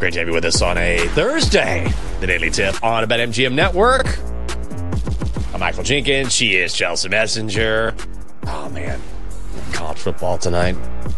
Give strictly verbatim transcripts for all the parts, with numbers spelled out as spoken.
Great to have you with us on a Thursday. The Daily Tip on a BetMGM Network. I'm Michael Jenkins. She is Chelsea Messenger. Oh, man. College football tonight.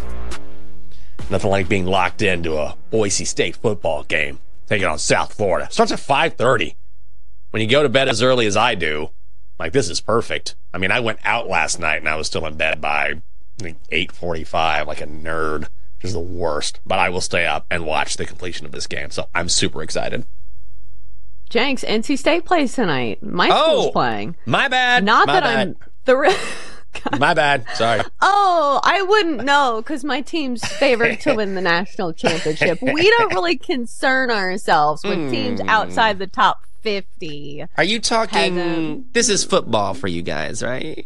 Nothing like being locked into a Boise State football game. Taking on South Florida. Starts at five thirty. When you go to bed as early as I do, like, this is perfect. I mean, I went out last night and I was still in bed by like eight forty-five, like a nerd. Which is the worst. But I will stay up and watch the completion of this game. So I'm super excited. Jenks, N C State plays tonight. My school's oh, playing. My bad. Not my that bad. I'm thrilled. My bad. Sorry. Oh, I wouldn't know because my team's favored to win the national championship. We don't really concern ourselves with mm. teams outside the top fifty. Are you talking? Peasant. This is football for you guys, right?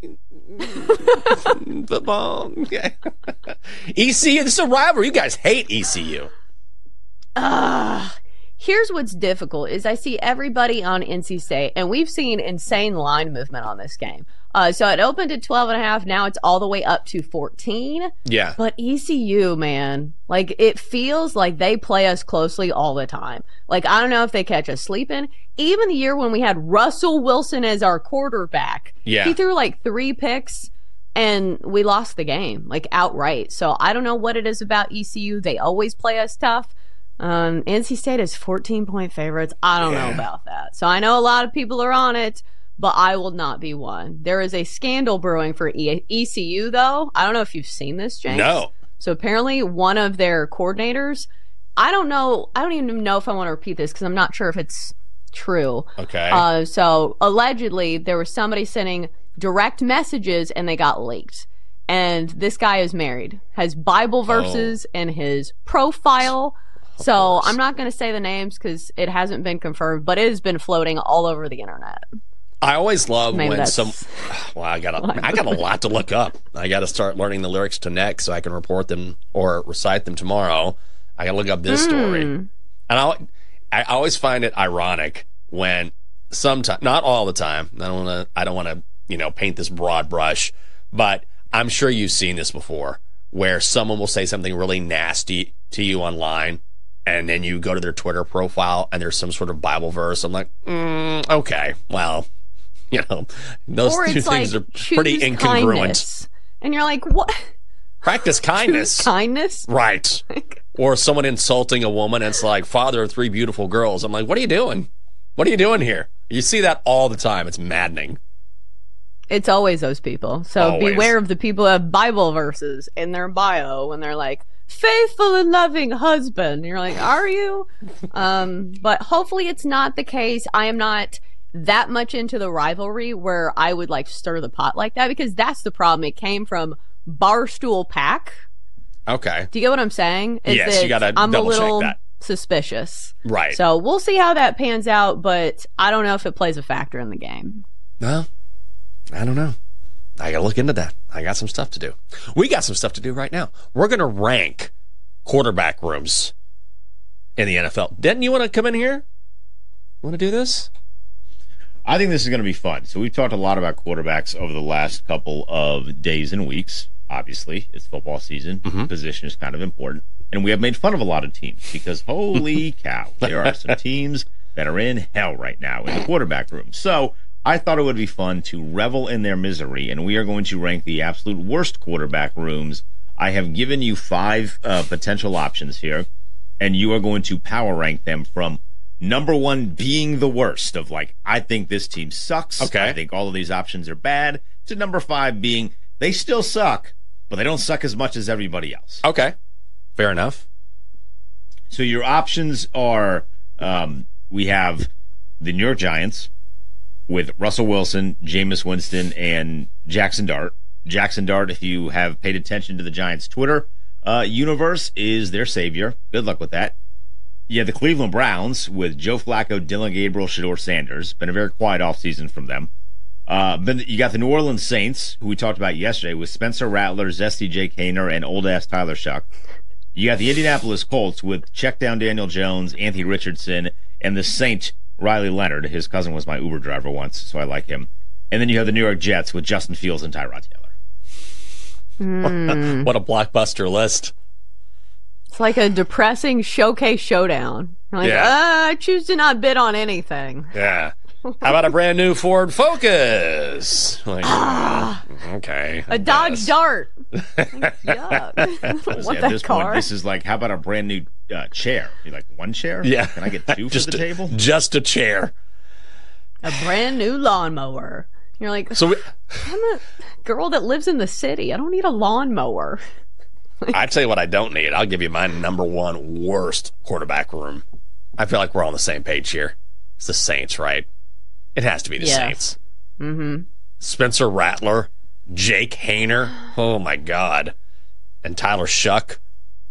Football. Okay. E C U. This is a rivalry. You guys hate E C U. Ah. Uh, Here's what's difficult is I see everybody on N C State, and we've seen insane line movement on this game. Uh, so it opened at twelve and a half. Now it's all the way up to fourteen. Yeah. But E C U, man, like it feels like they play us closely all the time. Like, I don't know if they catch us sleeping. Even the year when we had Russell Wilson as our quarterback, yeah. he threw like three picks and we lost the game, like outright. So I don't know what it is about E C U. They always play us tough. Um, N C State is fourteen point favorites. I don't yeah. know about that. So I know a lot of people are on it, but I will not be one. There is a scandal brewing for e- ECU, though. I don't know if you've seen this, James. No. So apparently one of their coordinators, I don't know, I don't even know if I want to repeat this because I'm not sure if it's true. Okay. Uh, so allegedly there was somebody sending direct messages and they got leaked. And this guy is married, has Bible verses oh. in his profile. So I'm not going to say the names because it hasn't been confirmed, but it has been floating all over the internet. I always love Maybe when that's... some. Well, I got a, I got a lot to look up. I got to start learning the lyrics to next so I can report them or recite them tomorrow. I got to look up this mm. story, and I, I always find it ironic when sometimes, not all the time. I don't want to. I don't want to, you know, paint this broad brush, but I'm sure you've seen this before, where someone will say something really nasty to you online. And then you go to their Twitter profile and there's some sort of Bible verse. I'm like, mm, okay, well, you know, those or two it's things like, are pretty incongruent. Kindness. And you're like, what? Practice kindness. Choose kindness? Right. Or someone insulting a woman and it's like, father of three beautiful girls. I'm like, what are you doing? What are you doing here? You see that all the time. It's maddening. It's always those people. So always. Beware of the people who have Bible verses in their bio when they're like, faithful and loving husband. You're like, are you? Um, but hopefully it's not the case. I am not that much into the rivalry where I would like stir the pot like that because that's the problem. It came from Barstool Pack. Okay. Do you get what I'm saying? Is yes, you gotta I'm double a little check that. Suspicious. Right. So we'll see how that pans out, but I don't know if it plays a factor in the game. Well, I don't know. I gotta look into that. I got some stuff to do. We got some stuff to do right now. We're gonna rank quarterback rooms in the N F L. Denton, you want to come in here? Want to do this? I think this is going to be fun. So we've talked a lot about quarterbacks over the last couple of days and weeks. Obviously, it's football season. Mm-hmm. Position is kind of important. And we have made fun of a lot of teams because, holy cow, there are some teams that are in hell right now in the quarterback room. So I thought it would be fun to revel in their misery, and we are going to rank the absolute worst quarterback rooms. I have given you five uh, potential options here, and you are going to power rank them from number one being the worst of, like, I think this team sucks. Okay. I think all of these options are bad, to number five being they still suck, but they don't suck as much as everybody else. Okay. Fair enough. So your options are, um, we have the New York Giants, with Russell Wilson, Jameis Winston, and Jackson Dart. Jackson Dart, if you have paid attention to the Giants' Twitter uh, universe, is their savior. Good luck with that. You have the Cleveland Browns with Joe Flacco, Dylan Gabriel, Shedeur Sanders. Been a very quiet offseason from them. Uh, then you got the New Orleans Saints, who we talked about yesterday, with Spencer Rattler, Zesty J. Kaner, and old-ass Tyler Shuck. You got the Indianapolis Colts with check-down Daniel Jones, Anthony Richardson, and the Saint Riley Leonard. His cousin was my Uber driver once, so I like him. And then you have the New York Jets with Justin Fields and Tyrod Taylor. Mm. What a blockbuster list. It's like a depressing showcase showdown. You're like, Yeah. uh, I choose to not bid on anything. Yeah. How about a brand new Ford Focus? Like, uh, okay. I A Dodge guess. Dart. Yuck. I don't want At that this car. point, this is like, how about a brand new uh, chair? You're like, one chair? Yeah. Can I get two for just the a, table? Just a chair. A brand new lawnmower. You're like, So we, I'm a girl that lives in the city. I don't need a lawnmower. I tell you what I don't need. I'll give you my number one worst quarterback room. I feel like we're on the same page here. It's the Saints, right? It has to be the Yes. Saints. Mm-hmm. Spencer Rattler, Jake Hayner. Oh my God. And Tyler Shuck.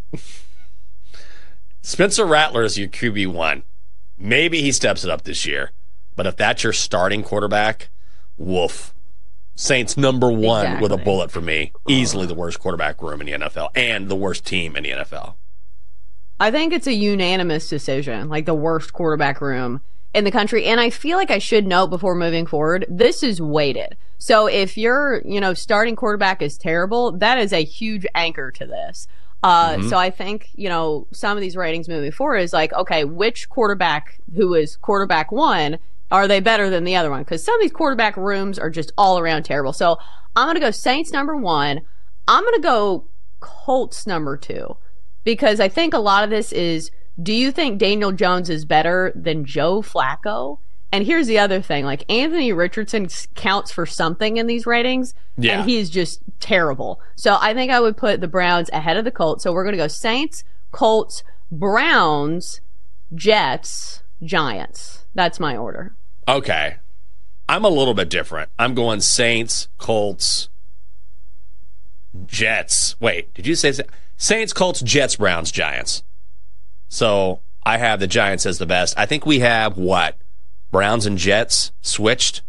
Spencer Rattler is your Q B one. Maybe he steps it up this year. But if that's your starting quarterback, woof. Saints number one Exactly. with a bullet for me. Easily the worst quarterback room in the N F L and the worst team in the N F L. I think it's a unanimous decision, like the worst quarterback room in the country. And I feel like I should note before moving forward, this is weighted. So if your, you know, starting quarterback is terrible, that is a huge anchor to this. Uh, Mm-hmm. So I think, you know, some of these ratings moving forward is like, okay, which quarterback who is quarterback one, are they better than the other one? Because some of these quarterback rooms are just all around terrible. So I'm going to go Saints number one. I'm going to go Colts number two. Because I think a lot of this is, do you think Daniel Jones is better than Joe Flacco? And here's the other thing, like Anthony Richardson counts for something in these ratings, Yeah. and he's just terrible. So I think I would put the Browns ahead of the Colts. So we're going to go Saints, Colts, Browns, Jets, Giants. That's my order. Okay. I'm a little bit different. I'm going Saints, Colts, Jets. Wait, did you say Saints, Colts, Jets, Browns, Giants? So I have the Giants as the best. I think we have what? Browns and Jets switched?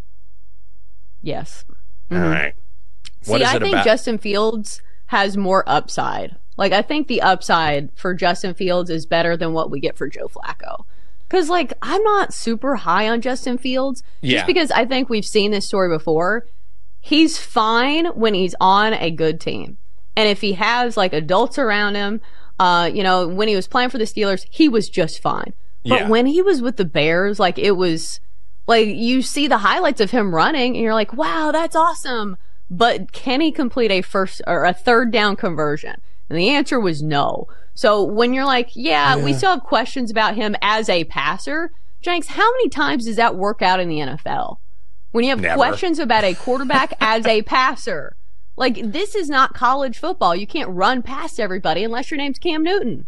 Yes. All right. What See, is I it think about? Justin Fields has more upside. Like, I think the upside for Justin Fields is better than what we get for Joe Flacco. Because, like, I'm not super high on Justin Fields. Yeah. Just because I think we've seen this story before. He's fine when he's on a good team. And if he has, like, adults around him, uh, you know, when he was playing for the Steelers, he was just fine. But Yeah. when he was with the Bears, like, it was, like, you see the highlights of him running, and you're like, wow, that's awesome. But can he complete a first or a third down conversion? And the answer was no. So when you're like, yeah, we still have questions about him as a passer, Jenks, how many times does that work out in the N F L? When you have Never. questions about a quarterback as a passer. Like, this is not college football. You can't run past everybody unless your name's Cam Newton.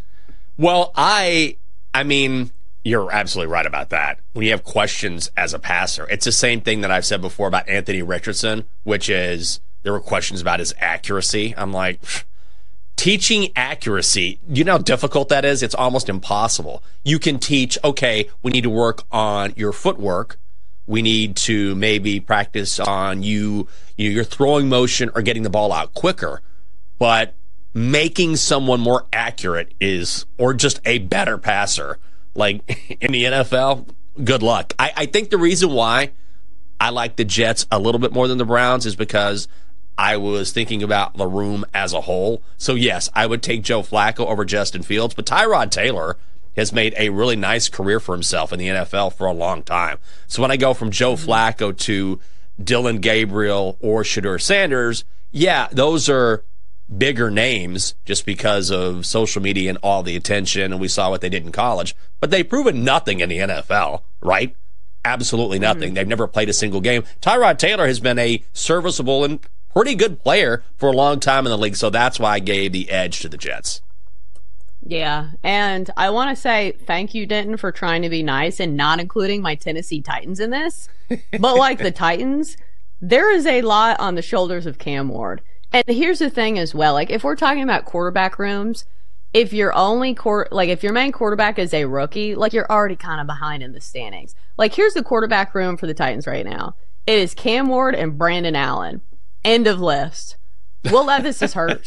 Well, I, I mean, you're absolutely right about that. When you have questions as a passer, it's the same thing that I've said before about Anthony Richardson, which is there were questions about his accuracy. I'm like, teaching accuracy, you know how difficult that is? It's almost impossible. You can teach, okay, we need to work on your footwork. We need to maybe practice on you, you know, your throwing motion or getting the ball out quicker. But making someone more accurate is, or just a better passer, like in the N F L, good luck. I, I think the reason why I like the Jets a little bit more than the Browns is because I was thinking about the room as a whole. So, yes, I would take Joe Flacco over Justin Fields, but Tyrod Taylor has made a really nice career for himself in the N F L for a long time. So when I go from Joe Flacco to Dylan Gabriel or Shedeur Sanders, yeah, those are bigger names just because of social media and all the attention, and we saw what they did in college. But they've proven nothing in the N F L, right? Absolutely nothing. Mm-hmm. They've never played a single game. Tyrod Taylor has been a serviceable and pretty good player for a long time in the league, so that's why I gave the edge to the Jets. Yeah, and I want to say thank you, Denton, for trying to be nice and not including my Tennessee Titans in this. But like the Titans, there is a lot on the shoulders of Cam Ward. And here's the thing as well, like if we're talking about quarterback rooms, if your only court, like if your main quarterback is a rookie, like you're already kind of behind in the standings. Like here's the quarterback room for the Titans right now. It is Cam Ward and Brandon Allen. End of list. Will Levis is hurt.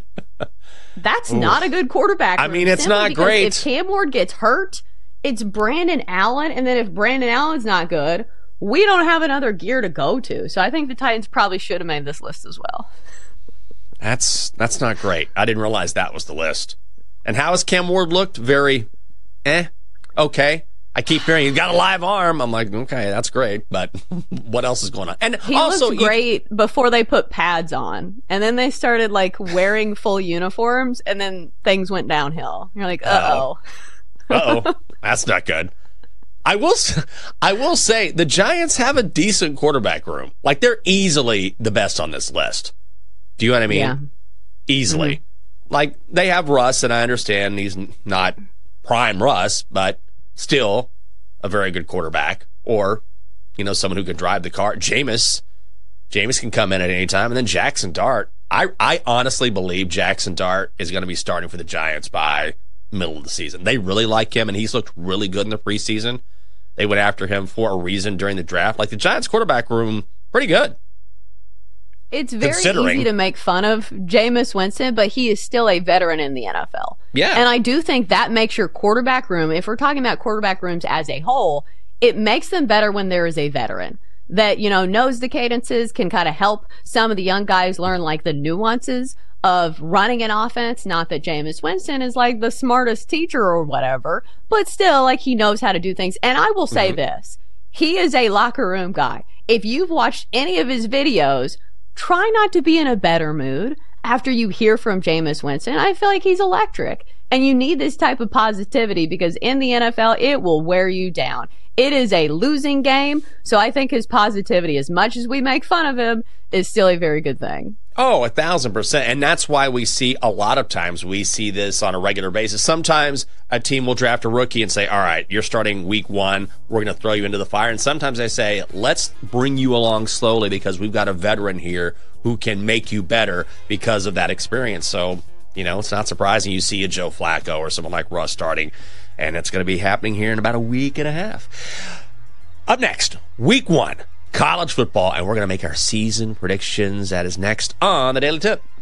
That's Oof. not a good quarterback room. I mean, it's not great. If Cam Ward gets hurt, it's Brandon Allen, and then if Brandon Allen's not good, we don't have another gear to go to. So I think the Titans probably should have made this list as well. That's that's not great. I didn't realize that was the list. And how has Cam Ward looked? Very, eh, okay. I keep hearing he's got a live arm. I'm like, okay, that's great, but what else is going on? And he also, looked great he, before they put pads on, and then they started like wearing full uniforms, and then things went downhill. You're like, uh oh, uh oh, that's not good. I will, I will say the Giants have a decent quarterback room. Like they're easily the best on this list. Do you know what I mean? Yeah. Easily. Mm-hmm. Like they have Russ, and I understand he's not prime Russ, but still a very good quarterback, or, you know, someone who can drive the car. Jameis, Jameis can come in at any time. And then Jackson Dart. I, I honestly believe Jackson Dart is going to be starting for the Giants by middle of the season. They really like him, and he's looked really good in the preseason. They went after him for a reason during the draft. Like the Giants quarterback room, pretty good. It's very easy to make fun of Jameis Winston, but he is still a veteran in the N F L. Yeah. And I do think that makes your quarterback room, if we're talking about quarterback rooms as a whole, it makes them better when there is a veteran that, you know, knows the cadences, can kind of help some of the young guys learn like the nuances of running an offense. Not that Jameis Winston is like the smartest teacher or whatever, but still like he knows how to do things. And I will say mm-hmm. this, he is a locker room guy. If you've watched any of his videos, try not to be in a better mood after you hear from Jameis Winston. I feel like he's electric. And you need this type of positivity because in the N F L, it will wear you down. It is a losing game. So I think his positivity, as much as we make fun of him, is still a very good thing. Oh, a thousand percent. And that's why we see a lot of times we see this on a regular basis. Sometimes a team will draft a rookie and say, all right, you're starting week one. We're going to throw you into the fire. And sometimes they say, let's bring you along slowly because we've got a veteran here who can make you better because of that experience. So, you know, it's not surprising you see a Joe Flacco or someone like Russ starting. And it's going to be happening here in about a week and a half. Up next, week one. College football, and we're going to make our season predictions. That is next on the Daily Tip.